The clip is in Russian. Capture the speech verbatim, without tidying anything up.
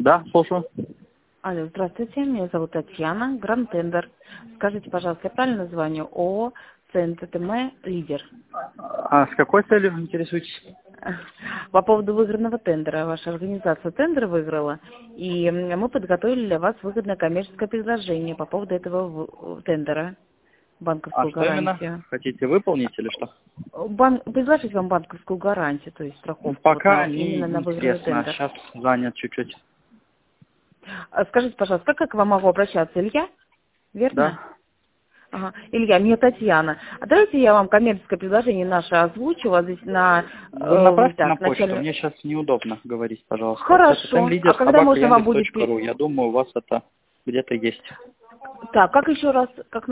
Да, слушаю. Алло, здравствуйте, меня зовут Татьяна, Гранд Тендер. Скажите, пожалуйста, я правильно звоню? ООО ЦНТТМ «Лидер». А с какой целью интересуетесь? По поводу выигранного тендера. Ваша организация тендер выиграла, и мы подготовили для вас выгодное коммерческое предложение по поводу этого в- тендера. А Банковскую что именно? гарантию. Хотите выполнить или что? Бан... Предложить вам банковскую гарантию, то есть Ну, страховку вот пока на... не именно на выигранный интересно. тендер. Сейчас занят чуть-чуть. А Скажите, пожалуйста, как я к вам могу обращаться? Илья? Верно? Да. Ага. Илья, мне Татьяна. А давайте я вам коммерческое предложение наше озвучу. У вас здесь на... Вы э, направьте на так, почту. начальную... Мне сейчас неудобно говорить, пожалуйста. Это Хорошо. А темлидер когда собака можно вам яндекс будет... точка пе- ру. Я думаю, у вас это где-то есть. Так, как еще раз... Как